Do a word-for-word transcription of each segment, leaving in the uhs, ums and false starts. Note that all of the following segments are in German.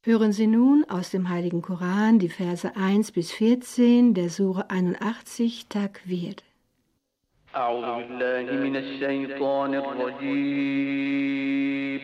Hören Sie nun aus dem Heiligen Koran die Verse eins bis vierzehn der Sure einundachtzig Takwir. أعوذ بالله من الشيطان الرجيم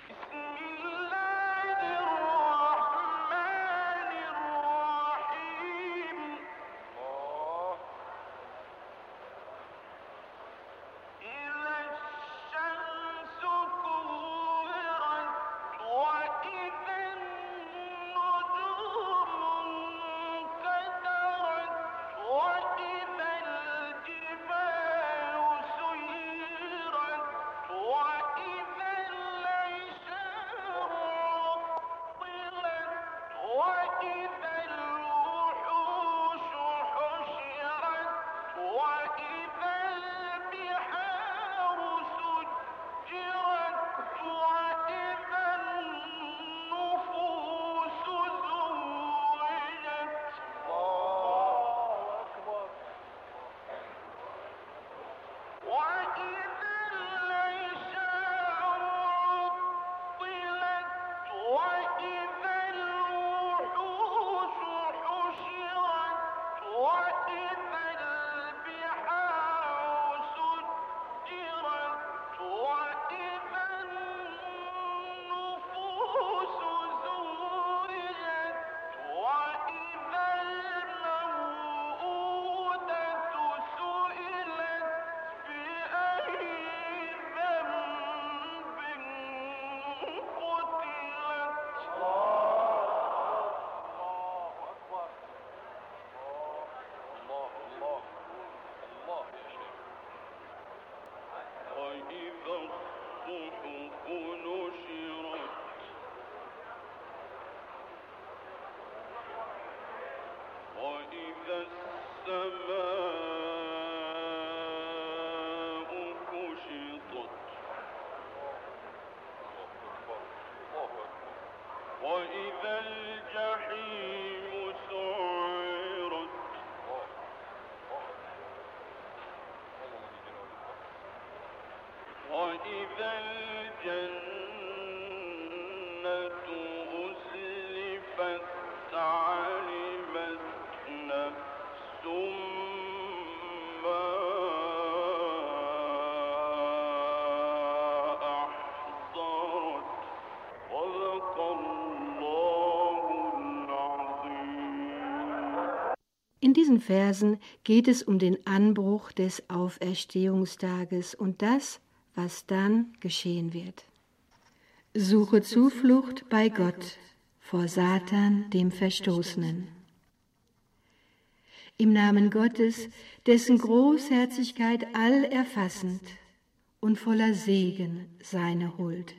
وإذا الجنة أزلفت علمت نفس ما أحضرت صدق الله العظيم. In diesen Versen geht es um den Anbruch des Auferstehungstages und das, was dann geschehen wird. Suche Zuflucht bei Gott vor Satan, dem Verstoßenen. Im Namen Gottes, dessen Großherzigkeit allerfassend und voller Segen seine Huld.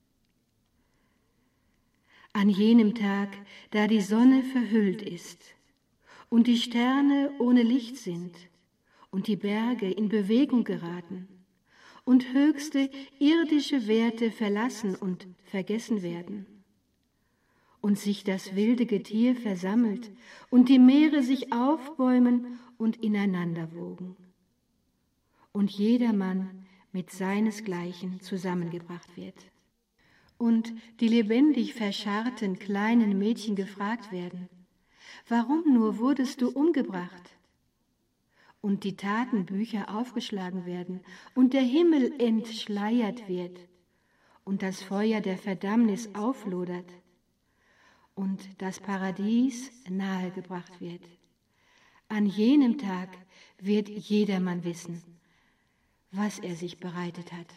An jenem Tag, da die Sonne verhüllt ist und die Sterne ohne Licht sind und die Berge in Bewegung geraten und höchste irdische Werte verlassen und vergessen werden und sich das wilde Getier versammelt und die Meere sich aufbäumen und ineinander wogen und jedermann mit seinesgleichen zusammengebracht wird und die lebendig verscharrten kleinen Mädchen gefragt werden: Warum nur wurdest du umgebracht? Und die Tatenbücher aufgeschlagen werden und der Himmel entschleiert wird und das Feuer der Verdammnis auflodert und das Paradies nahegebracht wird. An jenem Tag wird jedermann wissen, was er sich bereitet hat.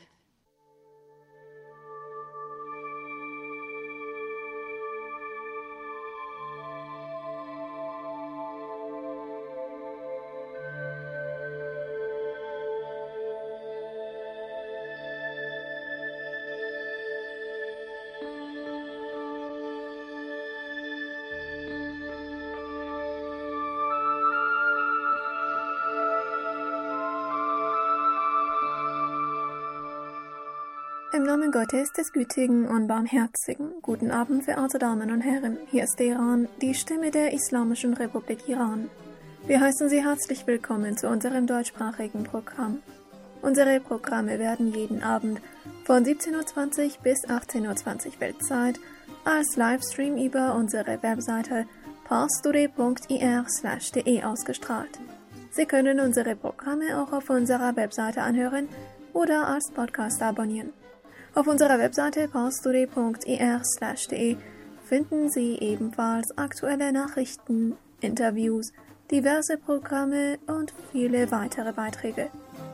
Im Namen Gottes, des Gütigen und Barmherzigen, guten Abend, verehrte Damen und Herren. Hier ist Iran, die Stimme der Islamischen Republik Iran. Wir heißen Sie herzlich willkommen zu unserem deutschsprachigen Programm. Unsere Programme werden jeden Abend von siebzehn Uhr zwanzig bis achtzehn Uhr zwanzig Weltzeit als Livestream über unsere Webseite parstoday punkt ir slash de ausgestrahlt. Sie können unsere Programme auch auf unserer Webseite anhören oder als Podcast abonnieren. Auf unserer Webseite parstoday punkt ir slash de finden Sie ebenfalls aktuelle Nachrichten, Interviews, diverse Programme und viele weitere Beiträge.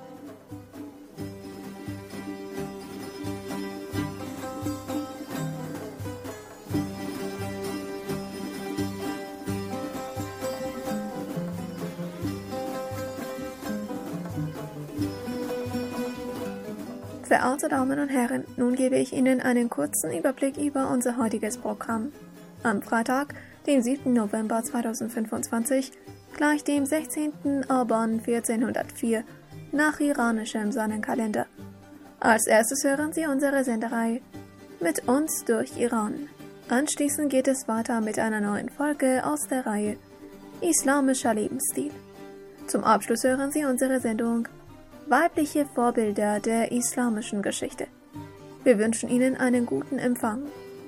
Verehrte Damen und Herren, nun gebe ich Ihnen einen kurzen Überblick über unser heutiges Programm. Am Freitag, dem siebten November zweitausendfünfundzwanzig, gleich dem sechzehnten Aban vierzehnhundertvier, nach iranischem Sonnenkalender. Als erstes hören Sie unsere Sendereihe Mit uns durch Iran. Anschließend geht es weiter mit einer neuen Folge aus der Reihe Islamischer Lebensstil. Zum Abschluss hören Sie unsere Sendung Weibliche Vorbilder der islamischen Geschichte. Wir wünschen Ihnen einen guten Empfang.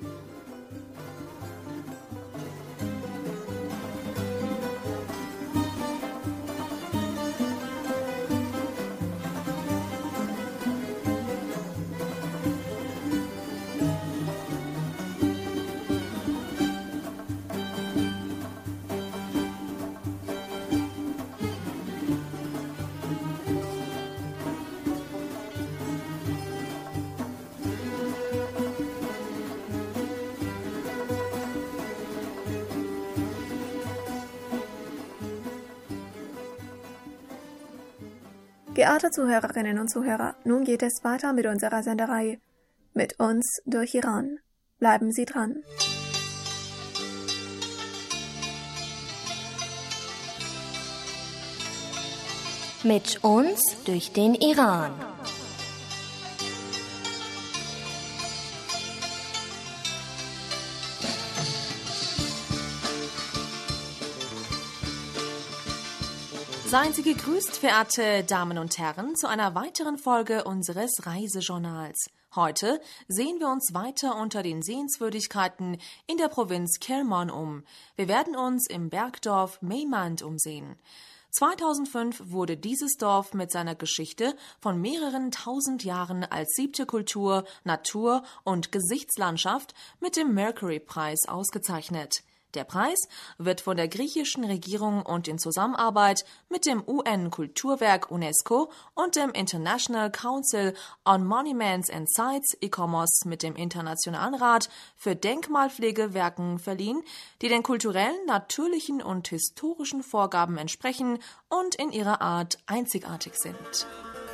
Geehrte Zuhörerinnen und Zuhörer, nun geht es weiter mit unserer Sendereihe Mit uns durch Iran. Bleiben Sie dran. Mit uns durch den Iran. Seien Sie gegrüßt, verehrte Damen und Herren, zu einer weiteren Folge unseres Reisejournals. Heute sehen wir uns weiter unter den Sehenswürdigkeiten in der Provinz Kerman um. Wir werden uns im Bergdorf Meymand umsehen. zweitausendfünf wurde dieses Dorf mit seiner Geschichte von mehreren tausend Jahren als siebte Kultur, Natur und Gesichtslandschaft mit dem Mercury-Preis ausgezeichnet. Der Preis wird von der griechischen Regierung und in Zusammenarbeit mit dem U N-Kulturwerk UNESCO und dem International Council on Monuments and Sites I C O M O S mit dem Internationalen Rat für Denkmalpflegewerken verliehen, die den kulturellen, natürlichen und historischen Vorgaben entsprechen und in ihrer Art einzigartig sind.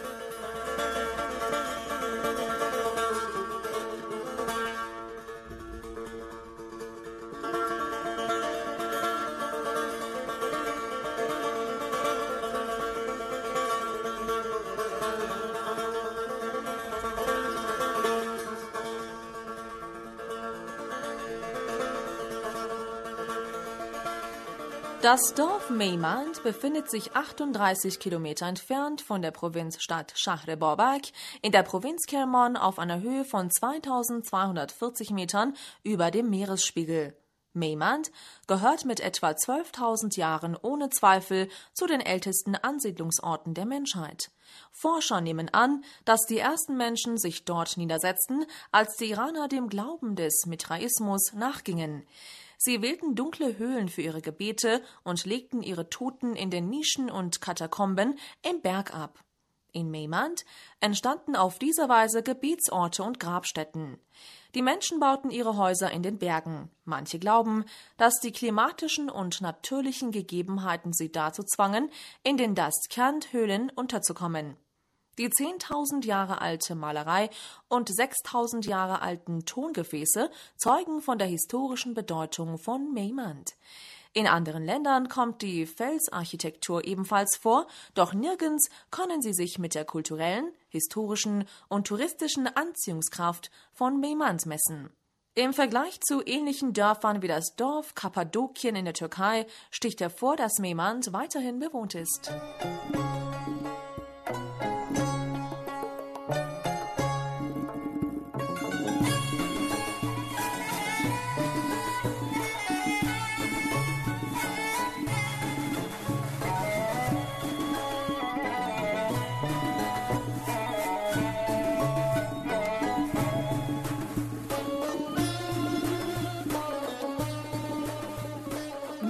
Das Dorf Meymand befindet sich achtunddreißig Kilometer entfernt von der Provinzstadt Shahr-e-Babak in der Provinz Kerman auf einer Höhe von zweitausendzweihundertvierzig Metern über dem Meeresspiegel. Meymand gehört mit etwa zwölftausend Jahren ohne Zweifel zu den ältesten Ansiedlungsorten der Menschheit. Forscher nehmen an, dass die ersten Menschen sich dort niedersetzten, als die Iraner dem Glauben des Mithraismus nachgingen. Sie wählten dunkle Höhlen für ihre Gebete und legten ihre Toten in den Nischen und Katakomben im Berg ab. In Meymand entstanden auf diese Weise Gebetsorte und Grabstätten. Die Menschen bauten ihre Häuser in den Bergen. Manche glauben, dass die klimatischen und natürlichen Gegebenheiten sie dazu zwangen, in den Dastkant-Höhlen unterzukommen. Die zehntausend Jahre alte Malerei und sechstausend Jahre alten Tongefäße zeugen von der historischen Bedeutung von Meymand. In anderen Ländern kommt die Felsarchitektur ebenfalls vor, doch nirgends können sie sich mit der kulturellen, historischen und touristischen Anziehungskraft von Meymand messen. Im Vergleich zu ähnlichen Dörfern wie das Dorf Kappadokien in der Türkei sticht hervor, dass Meymand weiterhin bewohnt ist.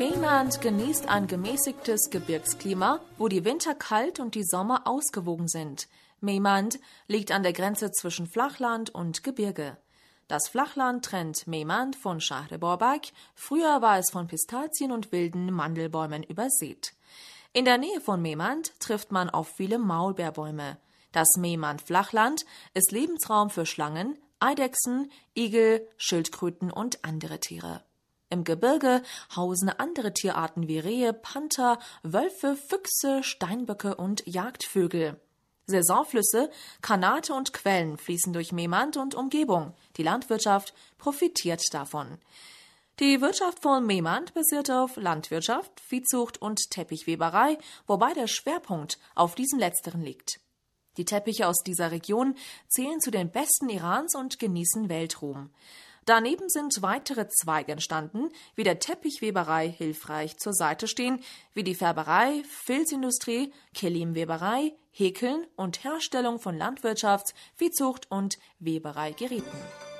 Meimand genießt ein gemäßigtes Gebirgsklima, wo die Winter kalt und die Sommer ausgewogen sind. Meimand liegt an der Grenze zwischen Flachland und Gebirge. Das Flachland trennt Meimand von Shahre-Borbak. Früher war es von Pistazien und wilden Mandelbäumen übersät. In der Nähe von Meimand trifft man auf viele Maulbeerbäume. Das Meimand-Flachland ist Lebensraum für Schlangen, Eidechsen, Igel, Schildkröten und andere Tiere. Im Gebirge hausen andere Tierarten wie Rehe, Panther, Wölfe, Füchse, Steinböcke und Jagdvögel. Saisonflüsse, Kanate und Quellen fließen durch Meimand und Umgebung. Die Landwirtschaft profitiert davon. Die Wirtschaft von Meimand basiert auf Landwirtschaft, Viehzucht und Teppichweberei, wobei der Schwerpunkt auf diesem letzteren liegt. Die Teppiche aus dieser Region zählen zu den besten Irans und genießen Weltruhm. Daneben sind weitere Zweige entstanden, wie der Teppichweberei hilfreich zur Seite stehen, wie die Färberei, Filzindustrie, Kelimweberei, Häkeln und Herstellung von Landwirtschafts-, Viehzucht- und Webereigeräten.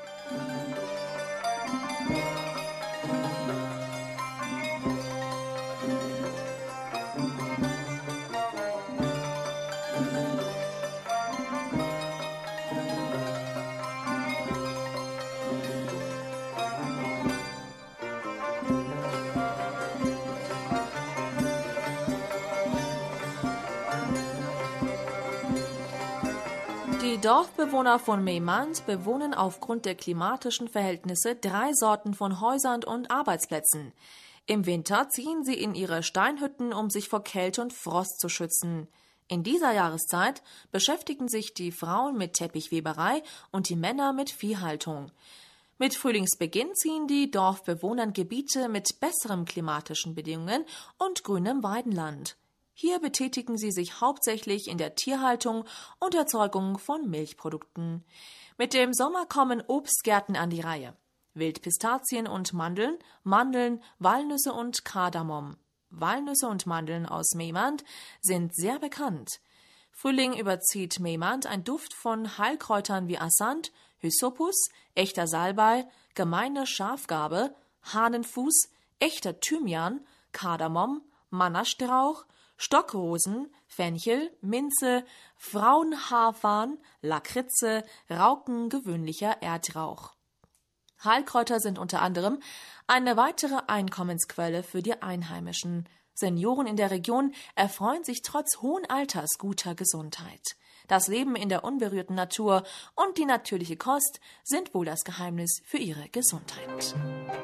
Die Dorfbewohner von Meimand bewohnen aufgrund der klimatischen Verhältnisse drei Sorten von Häusern und Arbeitsplätzen. Im Winter ziehen sie in ihre Steinhütten, um sich vor Kälte und Frost zu schützen. In dieser Jahreszeit beschäftigen sich die Frauen mit Teppichweberei und die Männer mit Viehhaltung. Mit Frühlingsbeginn ziehen die Dorfbewohner in Gebiete mit besseren klimatischen Bedingungen und grünem Weidenland. Hier betätigen sie sich hauptsächlich in der Tierhaltung und Erzeugung von Milchprodukten. Mit dem Sommer kommen Obstgärten an die Reihe. Wildpistazien und Mandeln, Mandeln, Walnüsse und Kardamom. Walnüsse und Mandeln aus Meimand sind sehr bekannt. Frühling überzieht Meimand ein Duft von Heilkräutern wie Asant, Hysopus, echter Salbei, gemeine Schafgarbe, Hahnenfuß, echter Thymian, Kardamom, Mannastrauch, Stockrosen, Fenchel, Minze, Frauenhaarfarn, Lakritze, Rauken, gewöhnlicher Erdrauch. Heilkräuter sind unter anderem eine weitere Einkommensquelle für die Einheimischen. Senioren in der Region erfreuen sich trotz hohen Alters guter Gesundheit. Das Leben in der unberührten Natur und die natürliche Kost sind wohl das Geheimnis für ihre Gesundheit.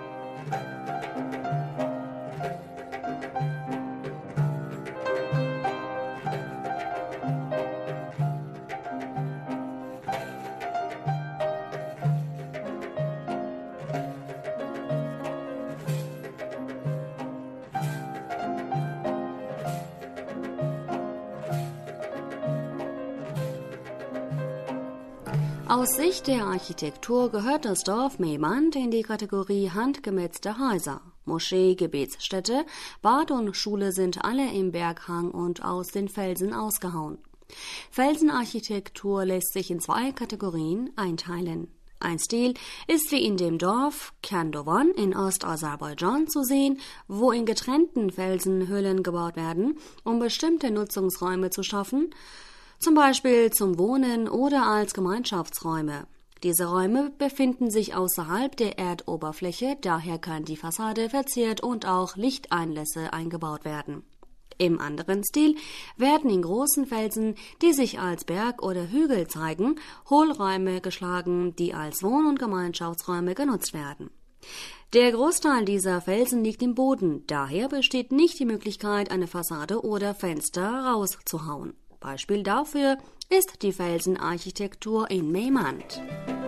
Aus Sicht der Architektur gehört das Dorf Meimand in die Kategorie handgemetzte Häuser. Moschee, Gebetsstätte, Bad und Schule sind alle im Berghang und aus den Felsen ausgehauen. Felsenarchitektur lässt sich in zwei Kategorien einteilen. Ein Stil ist wie in dem Dorf Khandovan in Ostaserbaidschan zu sehen, wo in getrennten Felsenhöhlen gebaut werden, um bestimmte Nutzungsräume zu schaffen, zum Beispiel zum Wohnen oder als Gemeinschaftsräume. Diese Räume befinden sich außerhalb der Erdoberfläche, daher kann die Fassade verziert und auch Lichteinlässe eingebaut werden. Im anderen Stil werden in großen Felsen, die sich als Berg oder Hügel zeigen, Hohlräume geschlagen, die als Wohn- und Gemeinschaftsräume genutzt werden. Der Großteil dieser Felsen liegt im Boden, daher besteht nicht die Möglichkeit, eine Fassade oder Fenster rauszuhauen. Beispiel dafür ist die Felsenarchitektur in Meimand.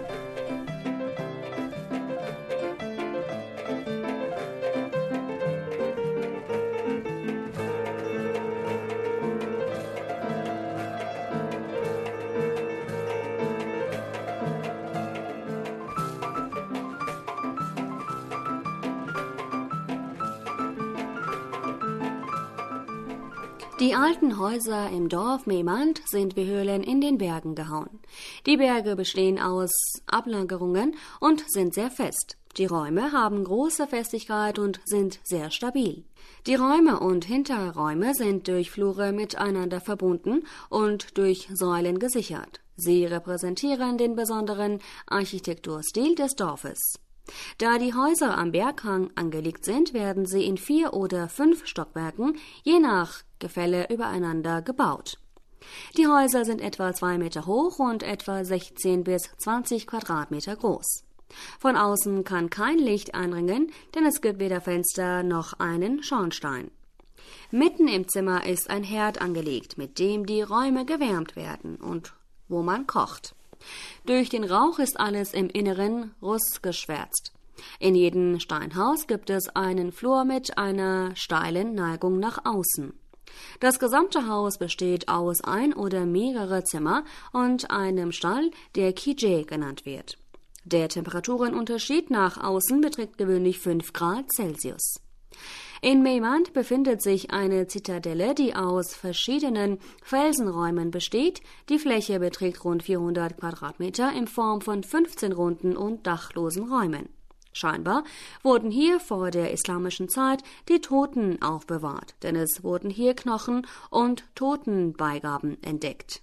Die alten Häuser im Dorf Meimand sind wie Höhlen in den Bergen gehauen. Die Berge bestehen aus Ablagerungen und sind sehr fest. Die Räume haben große Festigkeit und sind sehr stabil. Die Räume und Hinterräume sind durch Flure miteinander verbunden und durch Säulen gesichert. Sie repräsentieren den besonderen Architekturstil des Dorfes. Da die Häuser am Berghang angelegt sind, werden sie in vier oder fünf Stockwerken, je nach Gefälle, übereinander gebaut. Die Häuser sind etwa zwei Meter hoch und etwa sechzehn bis zwanzig Quadratmeter groß. Von außen kann kein Licht eindringen, denn es gibt weder Fenster noch einen Schornstein. Mitten im Zimmer ist ein Herd angelegt, mit dem die Räume gewärmt werden und wo man kocht. Durch den Rauch ist alles im Inneren rußgeschwärzt. In jedem Steinhaus gibt es einen Flur mit einer steilen Neigung nach außen. Das gesamte Haus besteht aus ein oder mehrere Zimmer und einem Stall, der Kije genannt wird. Der Temperaturenunterschied nach außen beträgt gewöhnlich fünf Grad Celsius. In Meimand befindet sich eine Zitadelle, die aus verschiedenen Felsenräumen besteht. Die Fläche beträgt rund vierhundert Quadratmeter in Form von fünfzehn runden und dachlosen Räumen. Scheinbar wurden hier vor der islamischen Zeit die Toten aufbewahrt, denn es wurden hier Knochen und Totenbeigaben entdeckt.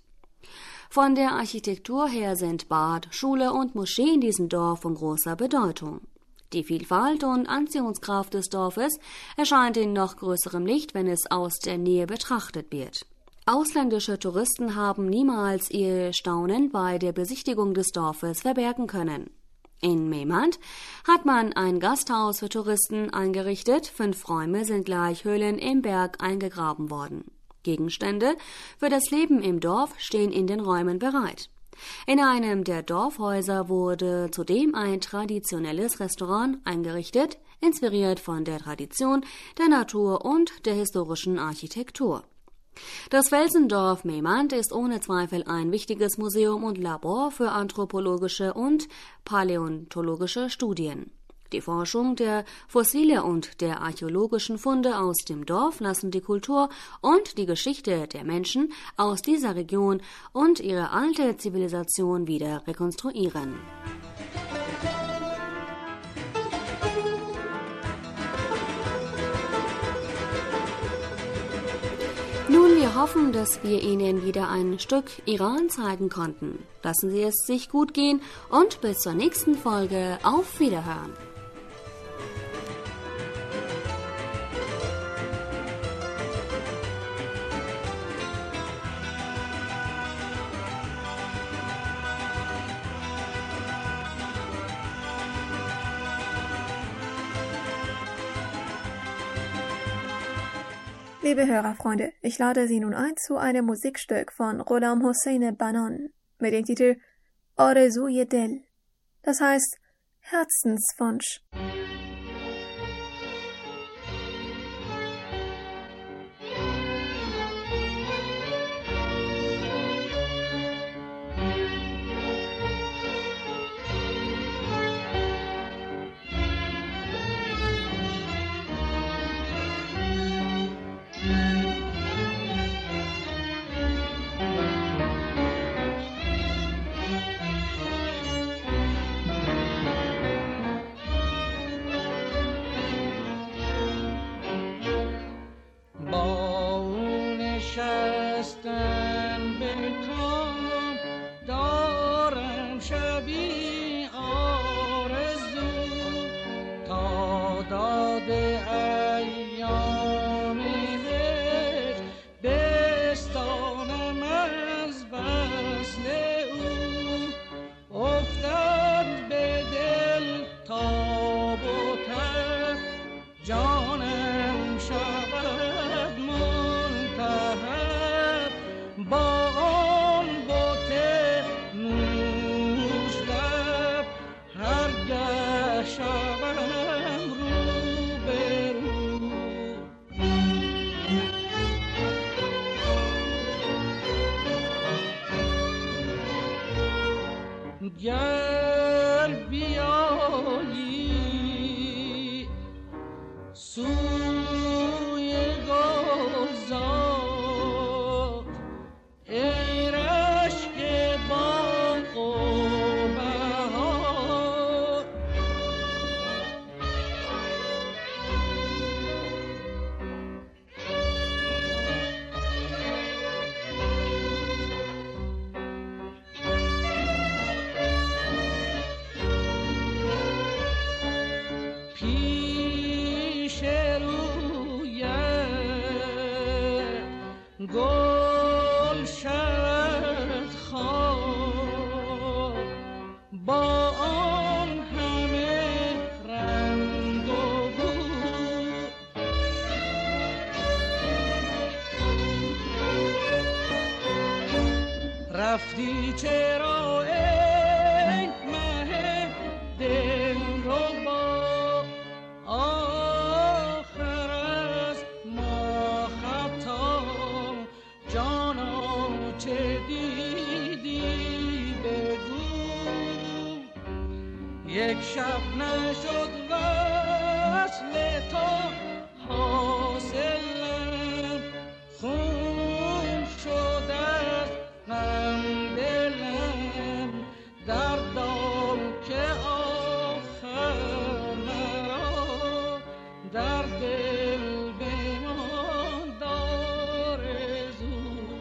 Von der Architektur her sind Bad, Schule und Moschee in diesem Dorf von großer Bedeutung. Die Vielfalt und Anziehungskraft des Dorfes erscheint in noch größerem Licht, wenn es aus der Nähe betrachtet wird. Ausländische Touristen haben niemals ihr Staunen bei der Besichtigung des Dorfes verbergen können. In Meimand hat man ein Gasthaus für Touristen eingerichtet. Fünf Räume sind gleich Höhlen im Berg eingegraben worden. Gegenstände für das Leben im Dorf stehen in den Räumen bereit. In einem der Dorfhäuser wurde zudem ein traditionelles Restaurant eingerichtet, inspiriert von der Tradition, der Natur und der historischen Architektur. Das Felsendorf Meimand ist ohne Zweifel ein wichtiges Museum und Labor für anthropologische und paläontologische Studien. Die Forschung der Fossile und der archäologischen Funde aus dem Dorf lassen die Kultur und die Geschichte der Menschen aus dieser Region und ihre alte Zivilisation wieder rekonstruieren. Nun, wir hoffen, dass wir Ihnen wieder ein Stück Iran zeigen konnten. Lassen Sie es sich gut gehen und bis zur nächsten Folge. Auf Wiederhören! Liebe Hörerfreunde, ich lade Sie nun ein zu einem Musikstück von Ghulam Hossein Banan mit dem Titel Arzuye Dil, das heißt Herzenswunsch. رفتی چرا ای مه دلربا، آخر از ما خطا جانا چه دیدی بگو. یک شب نشد وصل تو حاصلم، خون شد از غم دلم، دردا که آخر مرا در دل بمان آرزو.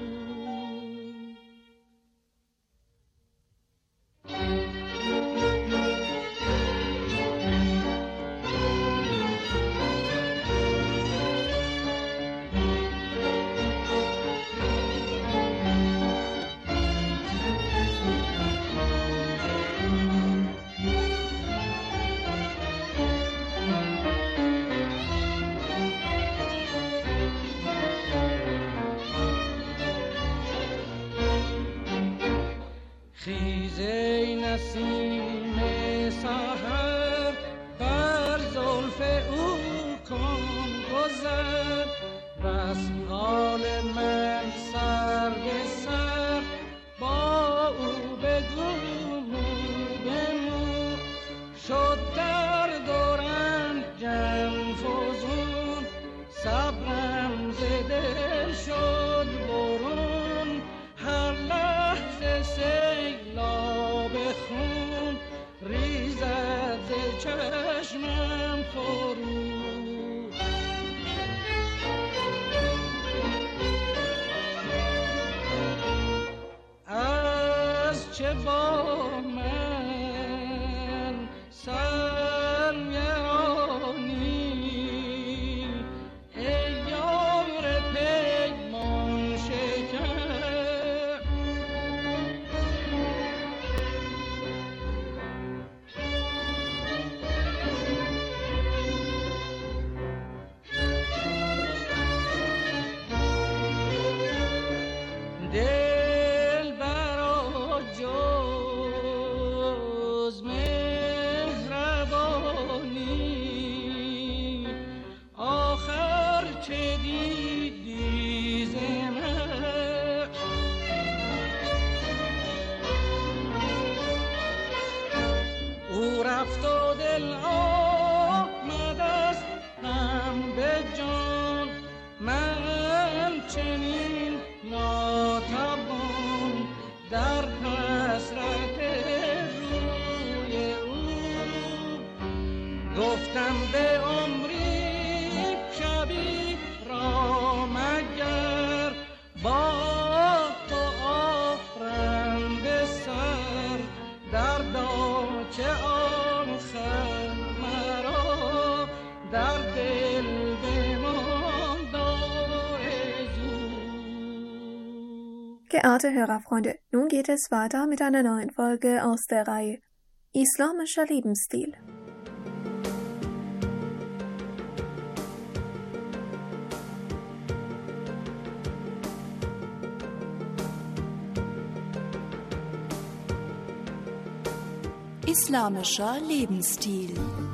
خیز ای نسیم سحر، بر زلف او کن گذر، بس حال من سر به سر، با او بگو مو به مو، شد درد و رنجم فزون، صبرم ز دل شد برون، هر لحظه سیلاب خون ریزد ز چشمم فرو. از چه با من سرگرانی، ای یار پیمان شکن، دل برا جز مهربانی، آخر چه دیدی ز من. او رفت و دل آمد از غم به جان، من چنین ناتوان در حسرت روی او. گفتم به عمری شبی را مگر، با تو آرم به سر، دردا چه آخر مرا در دل بماند آرزو. Geehrte Hörerfreunde, nun geht es weiter mit einer neuen Folge aus der Reihe Islamischer Lebensstil. Islamischer Lebensstil.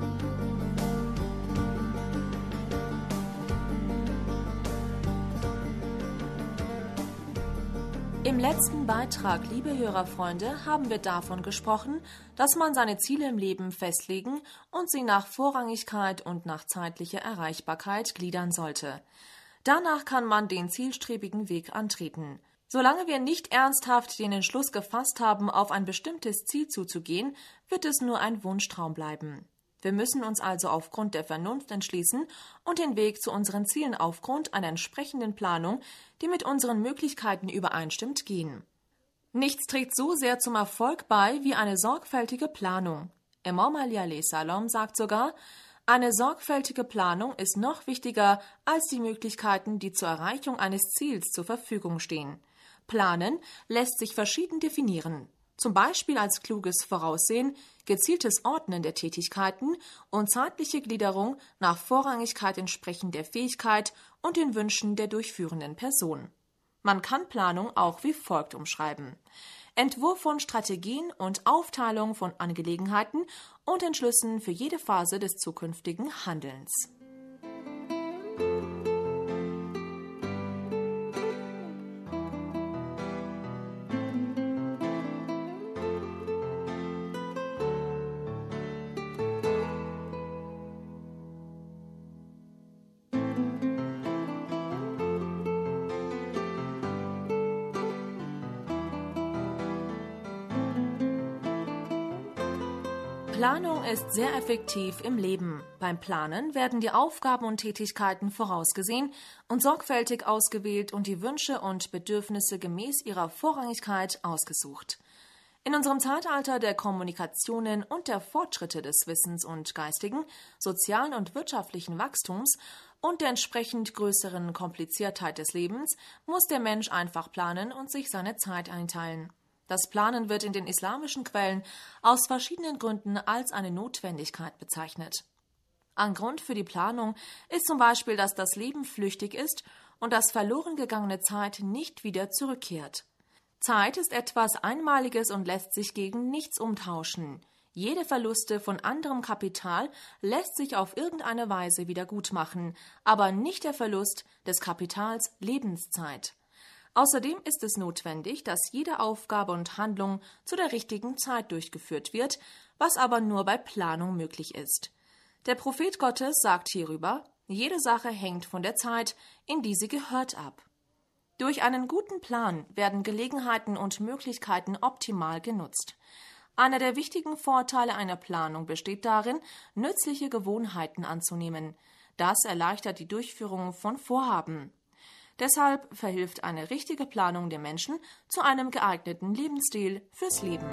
Im letzten Beitrag, liebe Hörerfreunde, haben wir davon gesprochen, dass man seine Ziele im Leben festlegen und sie nach Vorrangigkeit und nach zeitlicher Erreichbarkeit gliedern sollte. Danach kann man den zielstrebigen Weg antreten. Solange wir nicht ernsthaft den Entschluss gefasst haben, auf ein bestimmtes Ziel zuzugehen, wird es nur ein Wunschtraum bleiben. Wir müssen uns also aufgrund der Vernunft entschließen und den Weg zu unseren Zielen aufgrund einer entsprechenden Planung, die mit unseren Möglichkeiten übereinstimmt, gehen. Nichts trägt so sehr zum Erfolg bei wie eine sorgfältige Planung. Imam Ali alayhi salam sagt sogar, eine sorgfältige Planung ist noch wichtiger als die Möglichkeiten, die zur Erreichung eines Ziels zur Verfügung stehen. Planen lässt sich verschieden definieren. Zum Beispiel als kluges Voraussehen, gezieltes Ordnen der Tätigkeiten und zeitliche Gliederung nach Vorrangigkeit entsprechend der Fähigkeit und den Wünschen der durchführenden Person. Man kann Planung auch wie folgt umschreiben: Entwurf von Strategien und Aufteilung von Angelegenheiten und Entschlüssen für jede Phase des zukünftigen Handelns. Planung ist sehr effektiv im Leben. Beim Planen werden die Aufgaben und Tätigkeiten vorausgesehen und sorgfältig ausgewählt und die Wünsche und Bedürfnisse gemäß ihrer Vorrangigkeit ausgesucht. In unserem Zeitalter der Kommunikationen und der Fortschritte des Wissens und geistigen, sozialen und wirtschaftlichen Wachstums und der entsprechend größeren Kompliziertheit des Lebens muss der Mensch einfach planen und sich seine Zeit einteilen. Das Planen wird in den islamischen Quellen aus verschiedenen Gründen als eine Notwendigkeit bezeichnet. Ein Grund für die Planung ist zum Beispiel, dass das Leben flüchtig ist und dass verloren gegangene Zeit nicht wieder zurückkehrt. Zeit ist etwas Einmaliges und lässt sich gegen nichts umtauschen. Jede Verluste von anderem Kapital lässt sich auf irgendeine Weise wieder gutmachen, aber nicht der Verlust des Kapitals Lebenszeit. Außerdem ist es notwendig, dass jede Aufgabe und Handlung zu der richtigen Zeit durchgeführt wird, was aber nur bei Planung möglich ist. Der Prophet Gottes sagt hierüber: Jede Sache hängt von der Zeit, in die sie gehört, ab. Durch einen guten Plan werden Gelegenheiten und Möglichkeiten optimal genutzt. Einer der wichtigen Vorteile einer Planung besteht darin, nützliche Gewohnheiten anzunehmen. Das erleichtert die Durchführung von Vorhaben. Deshalb verhilft eine richtige Planung dem Menschen zu einem geeigneten Lebensstil fürs Leben.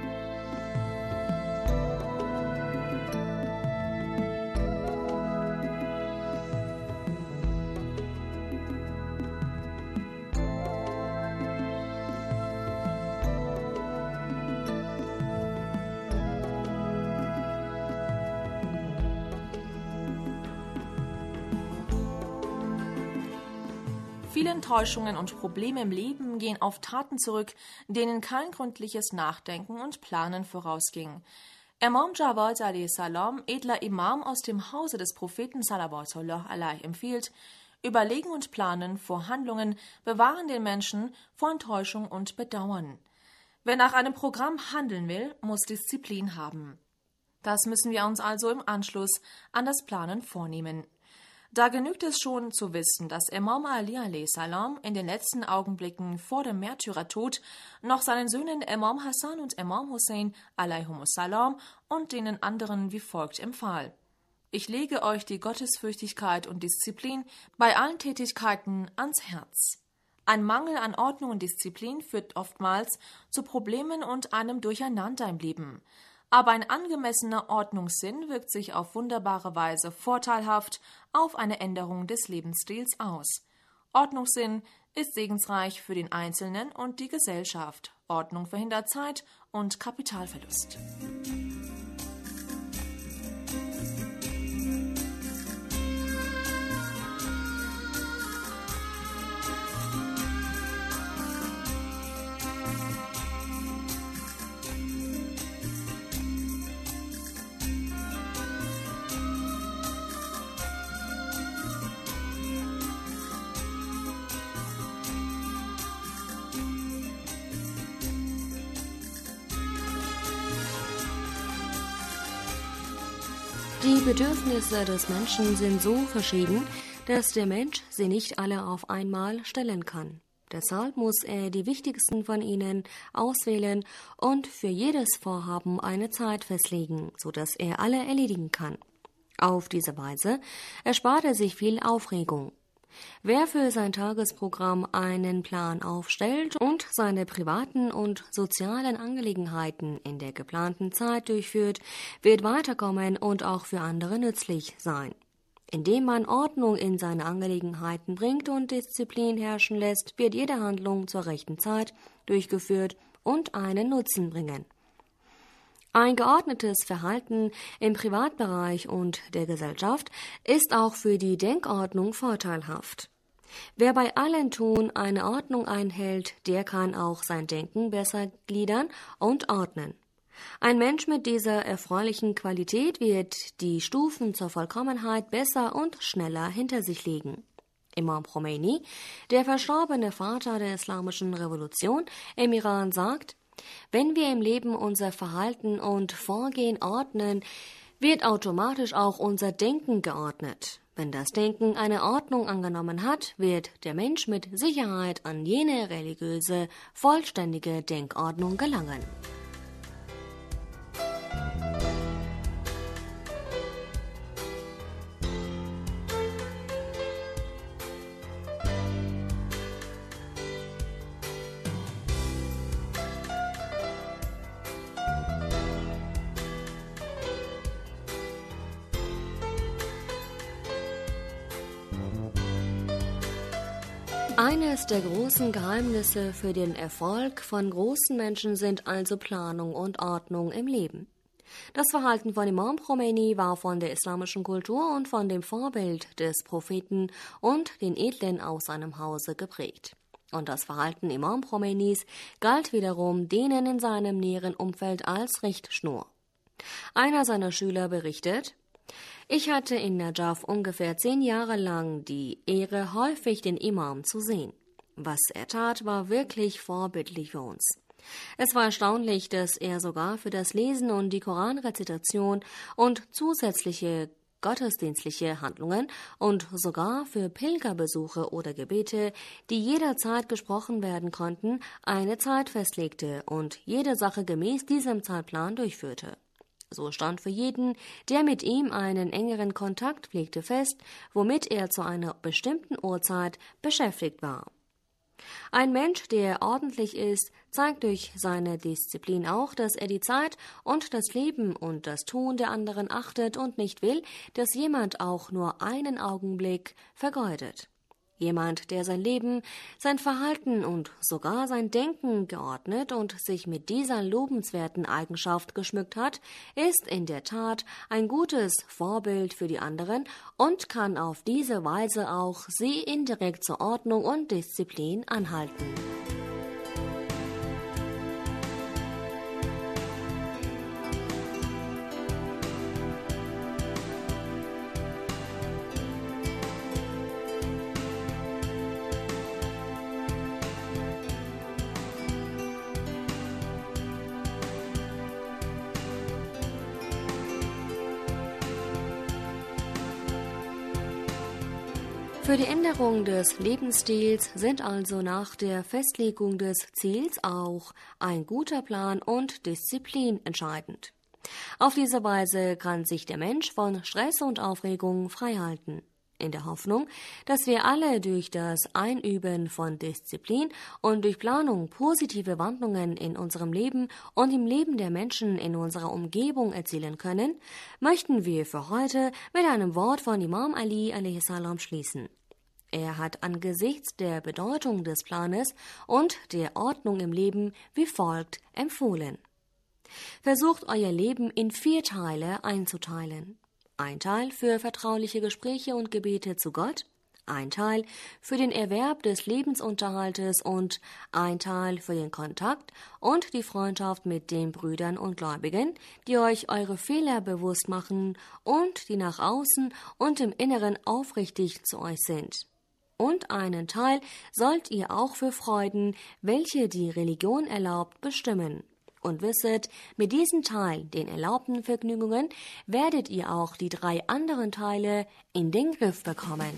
Viele Enttäuschungen und Probleme im Leben gehen auf Taten zurück, denen kein gründliches Nachdenken und Planen vorausging. Imam Jawad a.s., edler Imam aus dem Hause des Propheten sallallahu alaihi empfiehlt: Überlegen und Planen vor Handlungen bewahren den Menschen vor Enttäuschung und Bedauern. Wer nach einem Programm handeln will, muss Disziplin haben. Das müssen wir uns also im Anschluss an das Planen vornehmen. Da genügt es schon zu wissen, dass Imam Ali a.s. in den letzten Augenblicken vor dem Märtyrertod noch seinen Söhnen Imam Hassan und Imam Hussein alaihimussalam und denen anderen wie folgt empfahl: Ich lege euch die Gottesfürchtigkeit und Disziplin bei allen Tätigkeiten ans Herz. Ein Mangel an Ordnung und Disziplin führt oftmals zu Problemen und einem Durcheinander im Leben. Aber ein angemessener Ordnungssinn wirkt sich auf wunderbare Weise vorteilhaft auf eine Änderung des Lebensstils aus. Ordnungssinn ist segensreich für den Einzelnen und die Gesellschaft. Ordnung verhindert Zeit- und Kapitalverlust. Die Bedürfnisse des Menschen sind so verschieden, dass der Mensch sie nicht alle auf einmal stellen kann. Deshalb muss er die wichtigsten von ihnen auswählen und für jedes Vorhaben eine Zeit festlegen, sodass er alle erledigen kann. Auf diese Weise erspart er sich viel Aufregung. Wer für sein Tagesprogramm einen Plan aufstellt und seine privaten und sozialen Angelegenheiten in der geplanten Zeit durchführt, wird weiterkommen und auch für andere nützlich sein. Indem man Ordnung in seine Angelegenheiten bringt und Disziplin herrschen lässt, wird jede Handlung zur rechten Zeit durchgeführt und einen Nutzen bringen. Ein geordnetes Verhalten im Privatbereich und der Gesellschaft ist auch für die Denkordnung vorteilhaft. Wer bei allen Tun eine Ordnung einhält, der kann auch sein Denken besser gliedern und ordnen. Ein Mensch mit dieser erfreulichen Qualität wird die Stufen zur Vollkommenheit besser und schneller hinter sich legen. Imam Khomeini, der verstorbene Vater der islamischen Revolution im Iran, sagt: Wenn wir im Leben unser Verhalten und Vorgehen ordnen, wird automatisch auch unser Denken geordnet. Wenn das Denken eine Ordnung angenommen hat, wird der Mensch mit Sicherheit an jene religiöse, vollständige Denkordnung gelangen. Eines der großen Geheimnisse für den Erfolg von großen Menschen sind also Planung und Ordnung im Leben. Das Verhalten von Imam Khomeini war von der islamischen Kultur und von dem Vorbild des Propheten und den Edlen aus seinem Hause geprägt. Und das Verhalten Imam Khomeinis galt wiederum denen in seinem näheren Umfeld als Richtschnur. Einer seiner Schüler berichtet: Ich hatte in Najaf ungefähr zehn Jahre lang die Ehre, häufig den Imam zu sehen. Was er tat, war wirklich vorbildlich für uns. Es war erstaunlich, dass er sogar für das Lesen und die Koranrezitation und zusätzliche gottesdienstliche Handlungen und sogar für Pilgerbesuche oder Gebete, die jederzeit gesprochen werden konnten, eine Zeit festlegte und jede Sache gemäß diesem Zeitplan durchführte. So stand für jeden, der mit ihm einen engeren Kontakt pflegte, fest, womit er zu einer bestimmten Uhrzeit beschäftigt war. Ein Mensch, der ordentlich ist, zeigt durch seine Disziplin auch, dass er die Zeit und das Leben und das Tun der anderen achtet und nicht will, dass jemand auch nur einen Augenblick vergeudet. Jemand, der sein Leben, sein Verhalten und sogar sein Denken geordnet und sich mit dieser lobenswerten Eigenschaft geschmückt hat, ist in der Tat ein gutes Vorbild für die anderen und kann auf diese Weise auch sie indirekt zur Ordnung und Disziplin anhalten. Für die Änderung des Lebensstils sind also nach der Festlegung des Ziels auch ein guter Plan und Disziplin entscheidend. Auf diese Weise kann sich der Mensch von Stress und Aufregung freihalten. In der Hoffnung, dass wir alle durch das Einüben von Disziplin und durch Planung positive Wandlungen in unserem Leben und im Leben der Menschen in unserer Umgebung erzielen können, möchten wir für heute mit einem Wort von Imam Ali alaihi salam schließen. Er hat angesichts der Bedeutung des Planes und der Ordnung im Leben wie folgt empfohlen: Versucht euer Leben in vier Teile einzuteilen. Ein Teil für vertrauliche Gespräche und Gebete zu Gott, ein Teil für den Erwerb des Lebensunterhaltes und ein Teil für den Kontakt und die Freundschaft mit den Brüdern und Gläubigen, die euch eure Fehler bewusst machen und die nach außen und im Inneren aufrichtig zu euch sind. Und einen Teil sollt ihr auch für Freuden, welche die Religion erlaubt, bestimmen. Und wisset, mit diesem Teil, den erlaubten Vergnügungen, werdet ihr auch die drei anderen Teile in den Griff bekommen.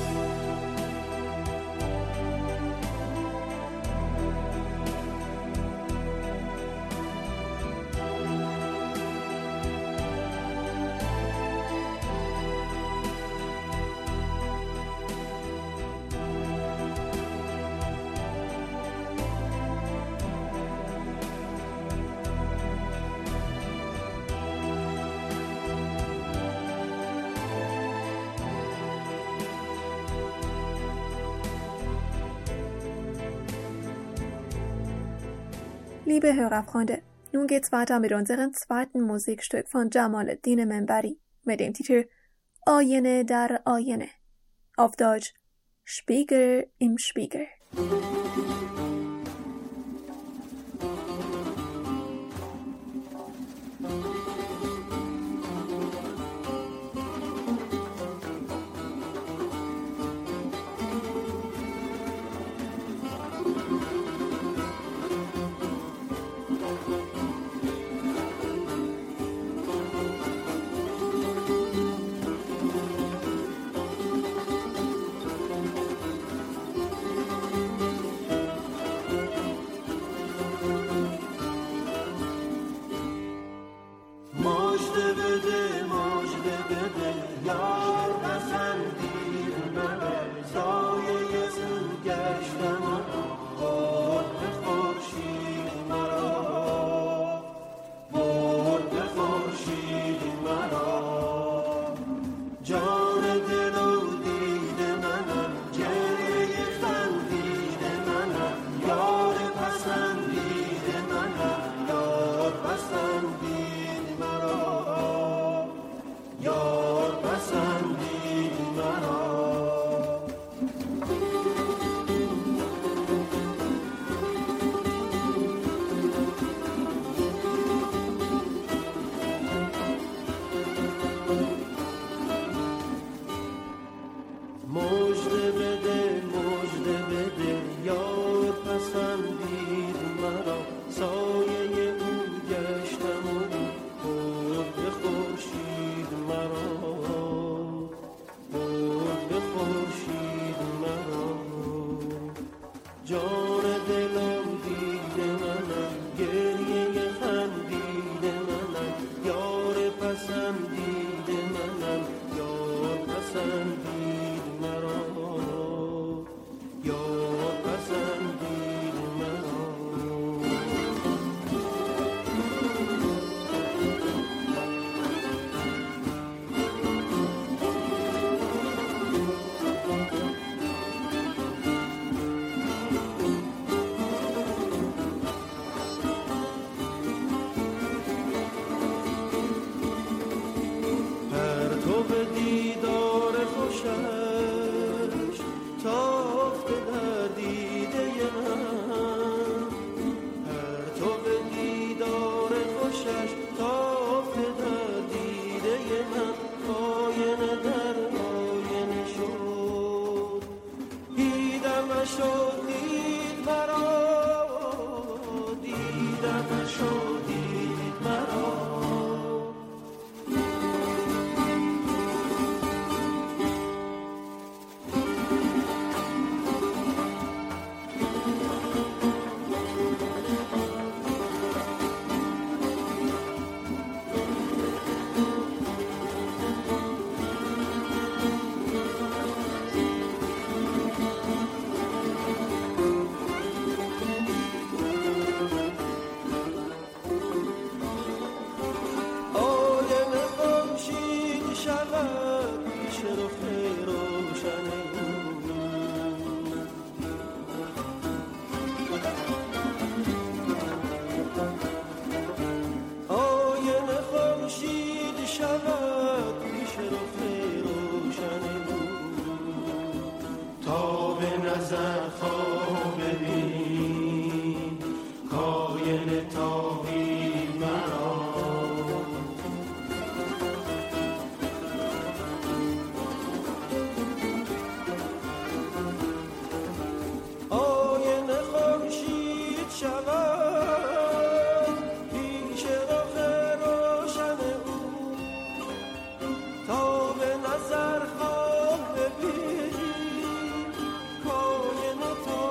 Liebe Hörerfreunde, nun geht's weiter mit unserem zweiten Musikstück von Jamaluddin Membari mit dem Titel Ayene dar Ayene. Auf Deutsch Spiegel im Spiegel. نظر خواه ببین کاین تا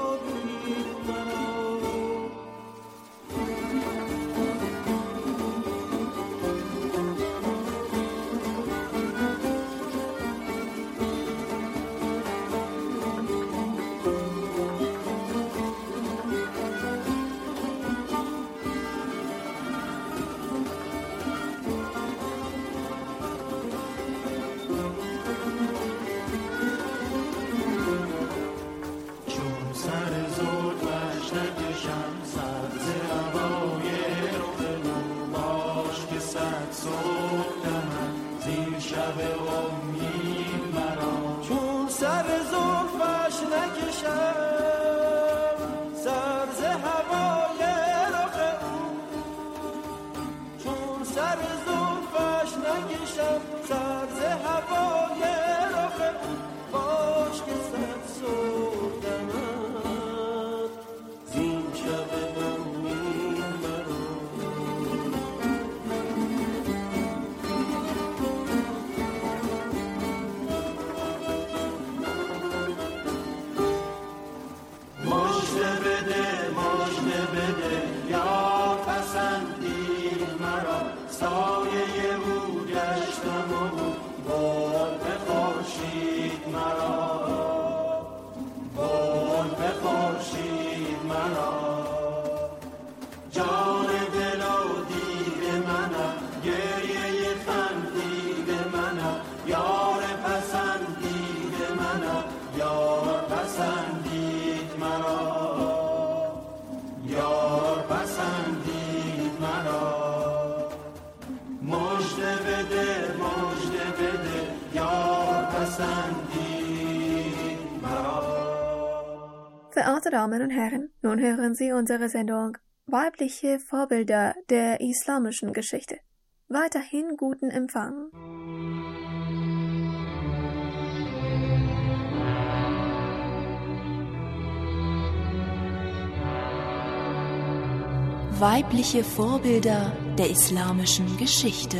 Verehrte Damen und Herren, nun hören Sie unsere Sendung Weibliche Vorbilder der islamischen Geschichte. Weiterhin guten Empfang. Weibliche Vorbilder der islamischen Geschichte.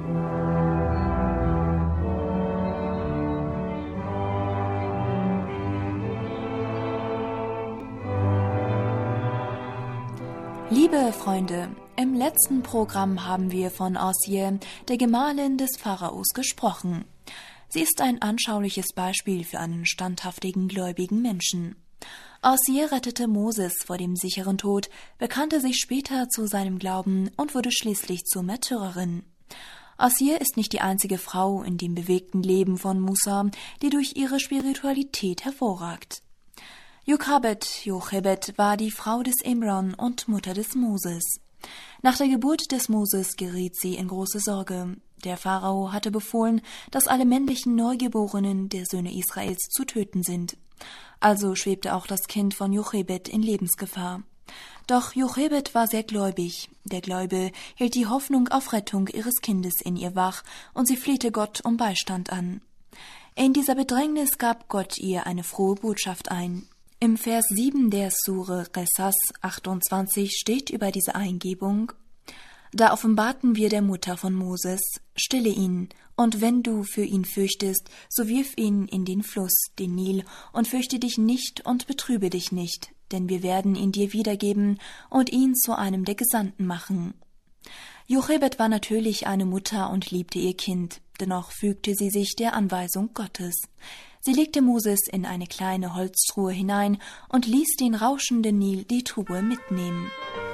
Liebe Freunde, im letzten Programm haben wir von Asje, der Gemahlin des Pharaos, gesprochen. Sie ist ein anschauliches Beispiel für einen standhaftigen, gläubigen Menschen. Asje rettete Moses vor dem sicheren Tod, bekannte sich später zu seinem Glauben und wurde schließlich zur Märtyrerin. Asje ist nicht die einzige Frau in dem bewegten Leben von Musa, die durch ihre Spiritualität hervorragt. Jochebed, Jochebed war die Frau des Imran und Mutter des Moses. Nach der Geburt des Moses geriet sie in große Sorge. Der Pharao hatte befohlen, dass alle männlichen Neugeborenen der Söhne Israels zu töten sind. Also schwebte auch das Kind von Jochebed in Lebensgefahr. Doch Jochebed war sehr gläubig. Der Glaube hielt die Hoffnung auf Rettung ihres Kindes in ihr wach und sie flehte Gott um Beistand an. In dieser Bedrängnis gab Gott ihr eine frohe Botschaft ein. Im Vers sieben der Sure Qasas achtundzwanzig steht über diese Eingebung: Da offenbarten wir der Mutter von Moses, stille ihn, und wenn du für ihn fürchtest, so wirf ihn in den Fluss, den Nil, und fürchte dich nicht und betrübe dich nicht, denn wir werden ihn dir wiedergeben und ihn zu einem der Gesandten machen. Jochebed war natürlich eine Mutter und liebte ihr Kind, dennoch fügte sie sich der Anweisung Gottes. Sie legte Moses in eine kleine Holztruhe hinein und ließ den rauschenden Nil die Truhe mitnehmen.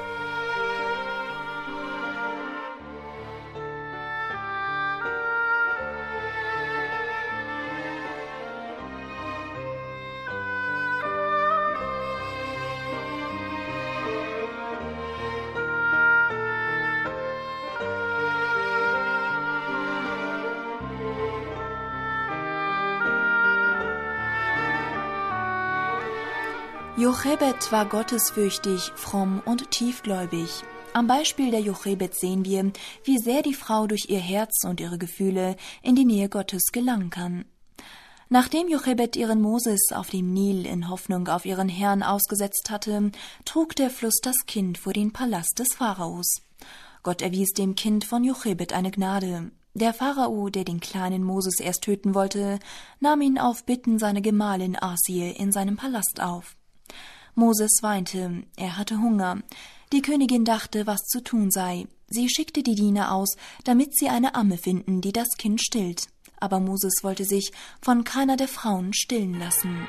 Jochebed war gottesfürchtig, fromm und tiefgläubig. Am Beispiel der Jochebed sehen wir, wie sehr die Frau durch ihr Herz und ihre Gefühle in die Nähe Gottes gelangen kann. Nachdem Jochebed ihren Moses auf dem Nil in Hoffnung auf ihren Herrn ausgesetzt hatte, trug der Fluss das Kind vor den Palast des Pharaos. Gott erwies dem Kind von Jochebed eine Gnade. Der Pharao, der den kleinen Moses erst töten wollte, nahm ihn auf Bitten seiner Gemahlin Asje in seinem Palast auf. Moses weinte, er hatte Hunger. Die Königin dachte, was zu tun sei. Sie schickte die Diener aus, damit sie eine Amme finden, die das Kind stillt. Aber Moses wollte sich von keiner der Frauen stillen lassen.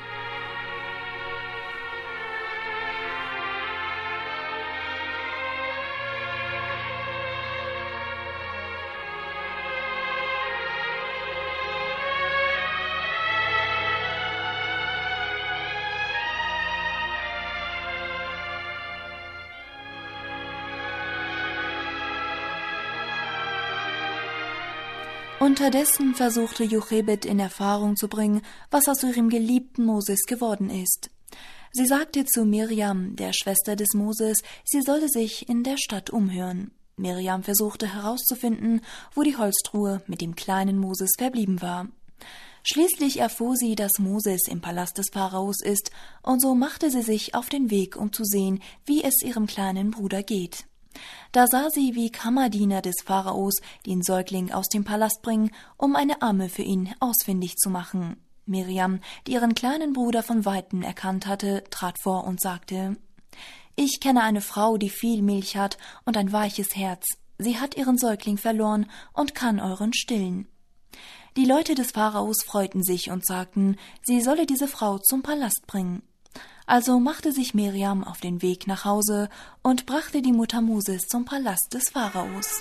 Unterdessen versuchte Jochebed in Erfahrung zu bringen, was aus ihrem geliebten Moses geworden ist. Sie sagte zu Miriam, der Schwester des Moses, sie solle sich in der Stadt umhören. Miriam versuchte herauszufinden, wo die Holztruhe mit dem kleinen Moses verblieben war. Schließlich erfuhr sie, dass Moses im Palast des Pharaos ist, und so machte sie sich auf den Weg, um zu sehen, wie es ihrem kleinen Bruder geht. Da sah sie, wie Kammerdiener des Pharaos den Säugling aus dem Palast bringen, um eine Amme für ihn ausfindig zu machen. Miriam, die ihren kleinen Bruder von Weitem erkannt hatte, trat vor und sagte: Ich kenne eine Frau, die viel Milch hat und ein weiches Herz. Sie hat ihren Säugling verloren und kann euren stillen. Die Leute des Pharaos freuten sich und sagten, sie solle diese Frau zum Palast bringen. Also machte sich Miriam auf den Weg nach Hause und brachte die Mutter Moses zum Palast des Pharaos.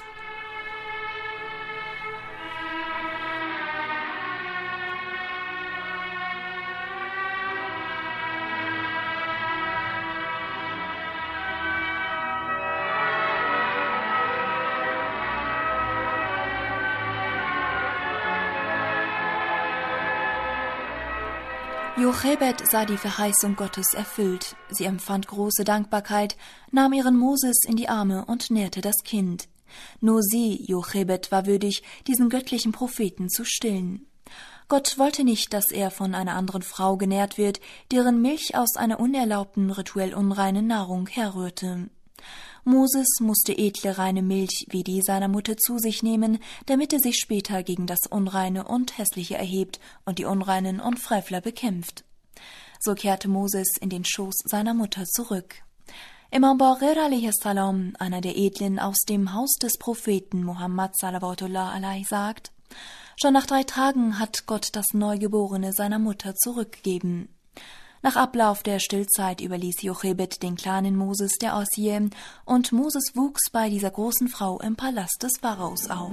Jochebed sah die Verheißung Gottes erfüllt. Sie empfand große Dankbarkeit, nahm ihren Moses in die Arme und nährte das Kind. Nur sie, Jochebed, war würdig, diesen göttlichen Propheten zu stillen. Gott wollte nicht, dass er von einer anderen Frau genährt wird, deren Milch aus einer unerlaubten, rituell unreinen Nahrung herrührte. Moses musste edle, reine Milch wie die seiner Mutter zu sich nehmen, damit er sich später gegen das Unreine und Hässliche erhebt und die Unreinen und Frevler bekämpft. So kehrte Moses in den Schoß seiner Mutter zurück. Imam Baqir alaihi salam, einer der Edlen aus dem Haus des Propheten Muhammad salawatullah alaihi, sagt: Schon nach drei Tagen hat Gott das Neugeborene seiner Mutter zurückgegeben. Nach Ablauf der Stillzeit überließ Jochebed den kleinen Moses der Ossie, und Moses wuchs bei dieser großen Frau im Palast des Pharaos auf.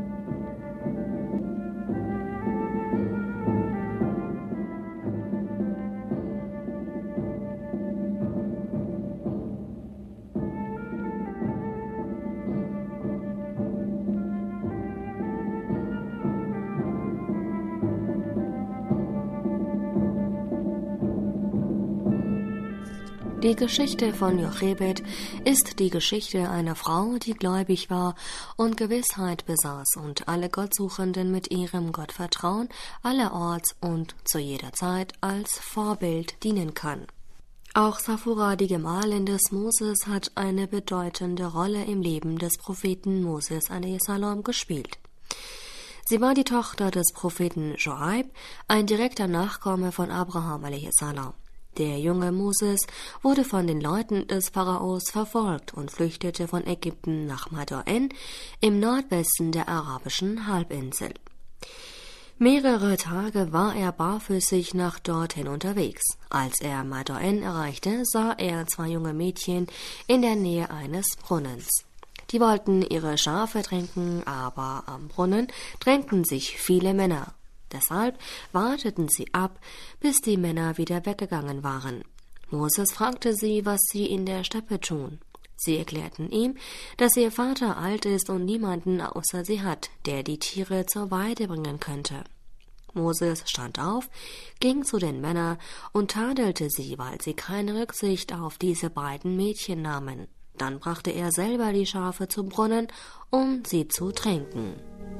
Die Geschichte von Jochebed ist die Geschichte einer Frau, die gläubig war und Gewissheit besaß und alle Gottsuchenden mit ihrem Gottvertrauen allerorts und zu jeder Zeit als Vorbild dienen kann. Auch Safura, die Gemahlin des Moses, hat eine bedeutende Rolle im Leben des Propheten Moses alaihi salam gespielt. Sie war die Tochter des Propheten Schuaib, ein direkter Nachkomme von Abraham alaihi salam. Der junge Moses wurde von den Leuten des Pharaos verfolgt und flüchtete von Ägypten nach Madain im Nordwesten der arabischen Halbinsel. Mehrere Tage war er barfüßig nach dorthin unterwegs. Als er Madain erreichte, sah er zwei junge Mädchen in der Nähe eines Brunnens. Die wollten ihre Schafe tränken, aber am Brunnen drängten sich viele Männer. Deshalb warteten sie ab, bis die Männer wieder weggegangen waren. Moses fragte sie, was sie in der Steppe tun. Sie erklärten ihm, dass ihr Vater alt ist und niemanden außer sie hat, der die Tiere zur Weide bringen könnte. Moses stand auf, ging zu den Männern und tadelte sie, weil sie keine Rücksicht auf diese beiden Mädchen nahmen. Dann brachte er selber die Schafe zum Brunnen, um sie zu tränken.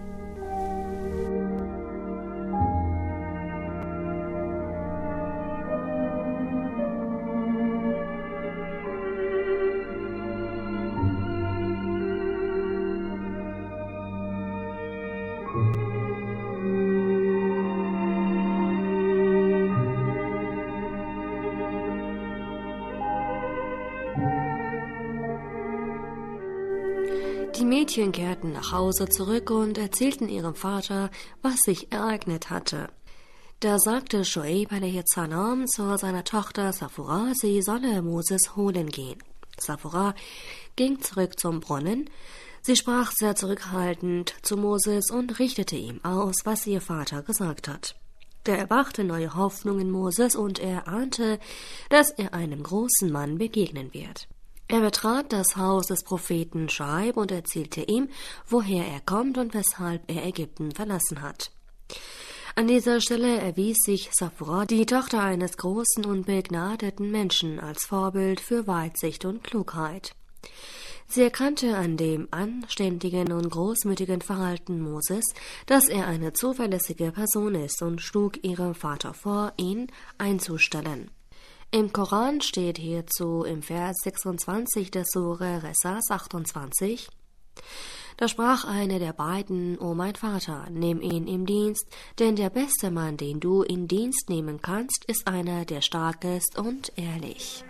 Die Mädchen kehrten nach Hause zurück und erzählten ihrem Vater, was sich ereignet hatte. Da sagte Schuaib alaihi salam zu seiner Tochter Safura, sie solle Moses holen gehen. Safura ging zurück zum Brunnen. Sie sprach sehr zurückhaltend zu Moses und richtete ihm aus, was ihr Vater gesagt hat. Da erwachte neue Hoffnung in Moses und er ahnte, dass er einem großen Mann begegnen wird. Er betrat das Haus des Propheten Schuaib und erzählte ihm, woher er kommt und weshalb er Ägypten verlassen hat. An dieser Stelle erwies sich Safura, die Tochter eines großen und begnadeten Menschen, als Vorbild für Weitsicht und Klugheit. Sie erkannte an dem anständigen und großmütigen Verhalten Moses, dass er eine zuverlässige Person ist und schlug ihrem Vater vor, ihn einzustellen. Im Koran steht hierzu im Vers sechsundzwanzig der Sure Qasas achtundzwanzig: Da sprach einer der beiden: O mein Vater, nimm ihn im Dienst, denn der beste Mann, den du in Dienst nehmen kannst, ist einer, der stark ist und ehrlich.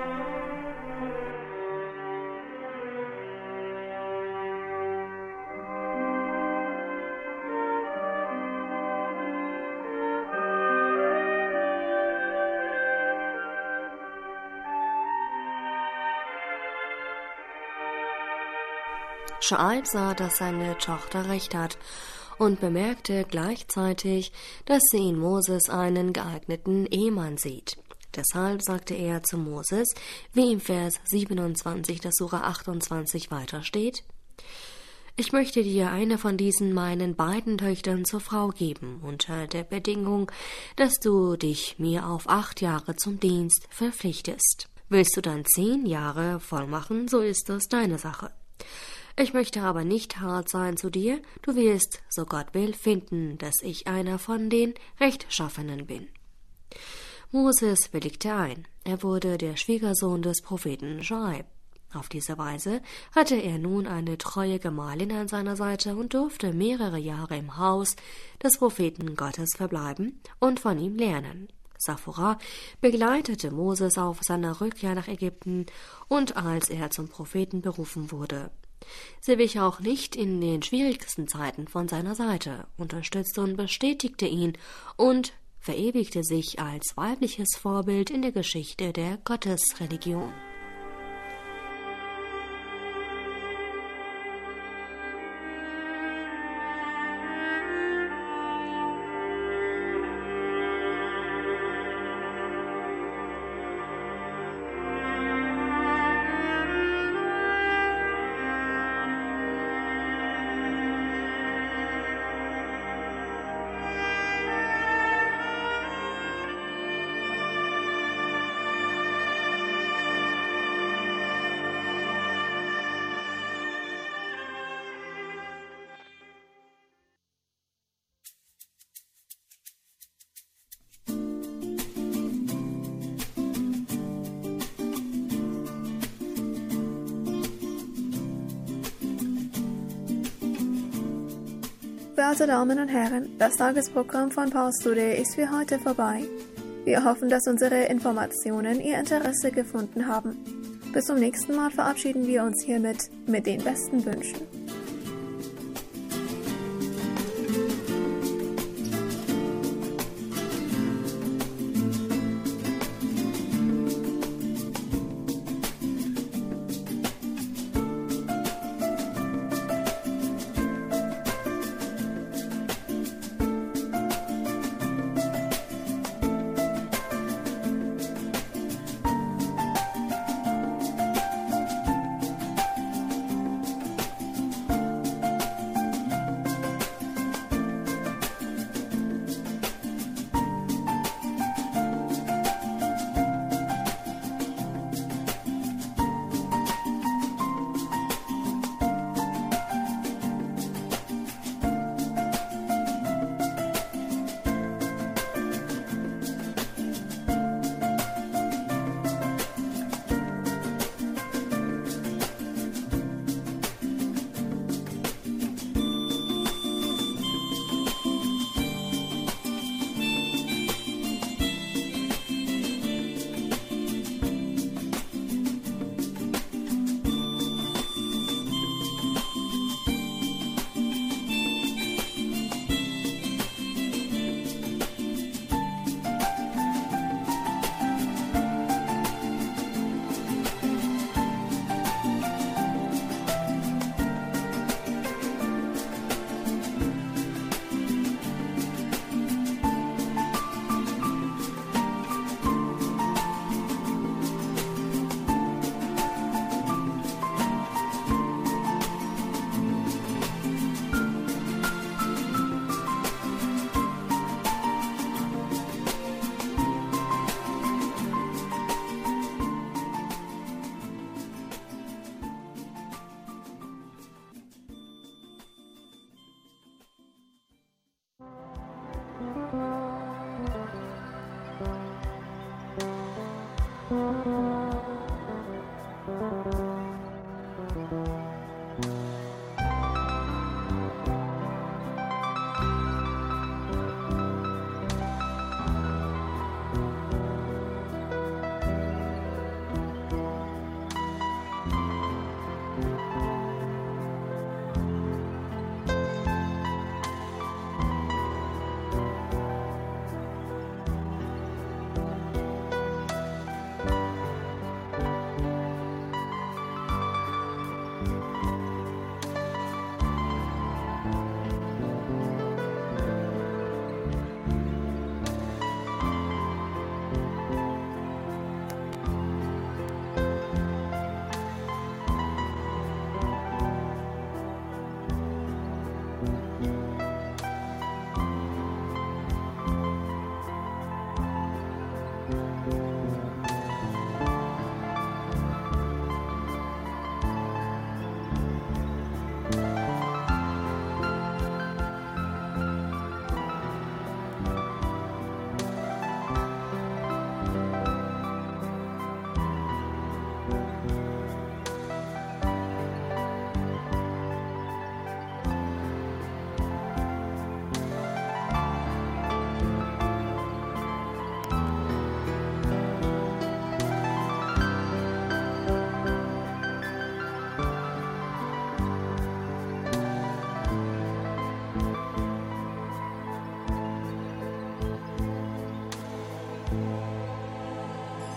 Schuaib sah, dass seine Tochter recht hat und bemerkte gleichzeitig, dass sie in Moses einen geeigneten Ehemann sieht. Deshalb sagte er zu Moses, wie im Vers siebenundzwanzig der Sura achtundzwanzig weiter steht: Ich möchte dir eine von diesen meinen beiden Töchtern zur Frau geben, unter der Bedingung, dass du dich mir auf acht Jahre zum Dienst verpflichtest. Willst du dann zehn Jahre voll machen, so ist das deine Sache. Ich möchte aber nicht hart sein zu dir, du wirst, so Gott will, finden, dass ich einer von den Rechtschaffenen bin. Moses willigte ein. Er wurde der Schwiegersohn des Propheten Schaib. Auf diese Weise hatte er nun eine treue Gemahlin an seiner Seite und durfte mehrere Jahre im Haus des Propheten Gottes verbleiben und von ihm lernen. Sapphora begleitete Moses auf seiner Rückkehr nach Ägypten und als er zum Propheten berufen wurde. Sie wich auch nicht in den schwierigsten Zeiten von seiner Seite, unterstützte und bestätigte ihn und verewigte sich als weibliches Vorbild in der Geschichte der Gottesreligion. Verehrte Damen und Herren, das Tagesprogramm von Pulse Today ist für heute vorbei. Wir hoffen, dass unsere Informationen Ihr Interesse gefunden haben. Bis zum nächsten Mal verabschieden wir uns hiermit mit den besten Wünschen.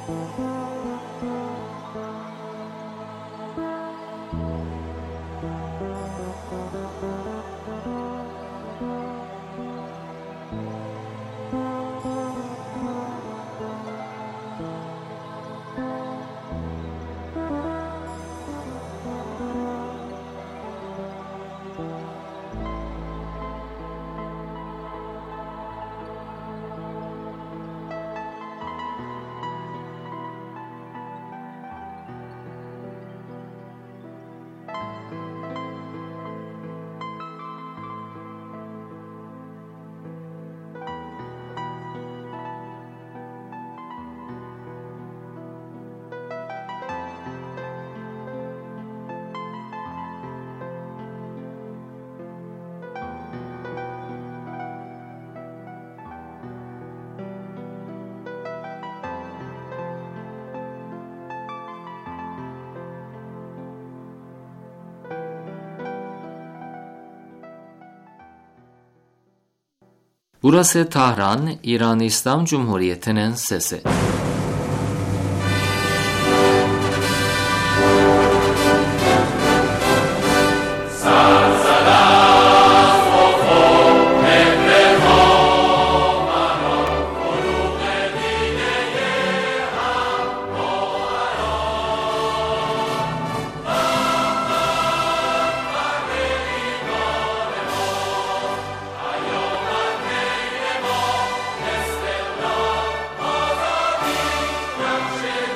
Burası Tahran, İran İslam Cumhuriyeti'nin sesi. Shit.